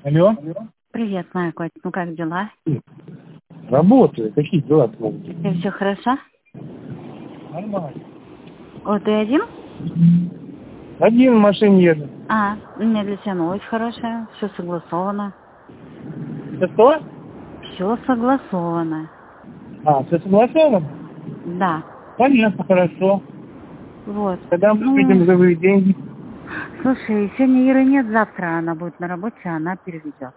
Алло. Привет, моя Коть. Ну как дела? Работаю. Какие дела твои? Тебе все хорошо? Нормально. О, ты один? Один в машине еду. У меня для тебя новость хорошая. Все согласовано. Это что? Все согласовано. Все согласовано? Да. Понятно, хорошо. Вот. Когда мы увидим живые деньги? Слушай, сегодня Иры нет, завтра она будет на работе, она переведет.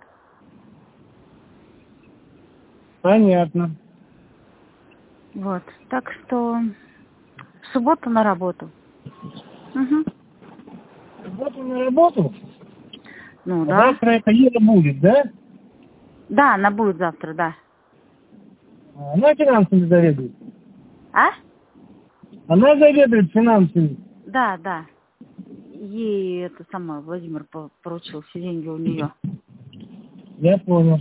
Понятно. Вот. Так что в субботу на работу. Угу. Вот на работу. Ну да. Завтра это Ира будет, да? Да, она будет завтра, да. Она финансами заведует. А? Она заведует финансами. Да, да. Ей это самое Владимир поручил, все деньги у нее. Я понял.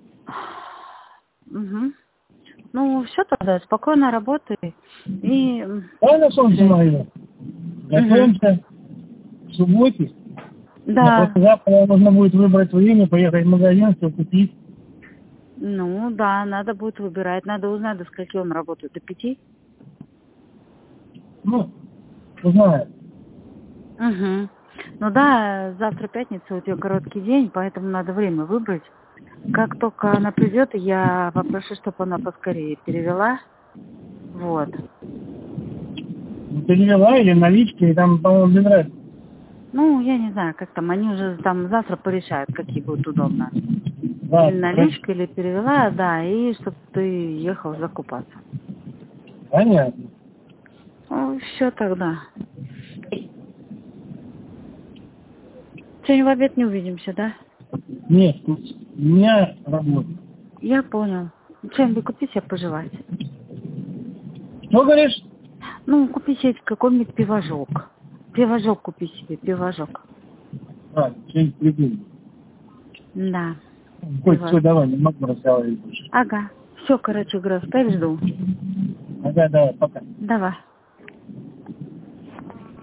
Угу. Ну, все тогда, спокойно работай. И... Правильно, солнце мое? Готовимся к субботе. Да. Послезавтра нужно будет выбрать время, поехать в магазин, все купить. Ну, да, надо будет выбирать. Надо узнать, до скольки он работает. До 5? Ну, узнаю. Угу. Ну да, завтра пятница, у тебя короткий день, поэтому надо время выбрать. Как только она придет, я попрошу, чтобы она поскорее перевела. Вот. Перевела или налички, и там, по-моему, без разницы. Ну, я не знаю, как там, они уже там завтра порешают, какие будет удобно. Да, Или наличка, или перевела, да, и чтобы ты ехал закупаться. понятно. Ну, все тогда. Сегодня в обед не увидимся, да? Нет, тут у меня работа. Я понял. Что-нибудь купи себе пожевать. Что говоришь? Ну, купи себе какой-нибудь пивожок. Пивожок купи себе, пивожок. Что-нибудь придумай. Да. Хоть все, давай, не могу разговаривать больше. Ага. Все, короче, говорю, спать жду. Ага, давай, пока. Давай.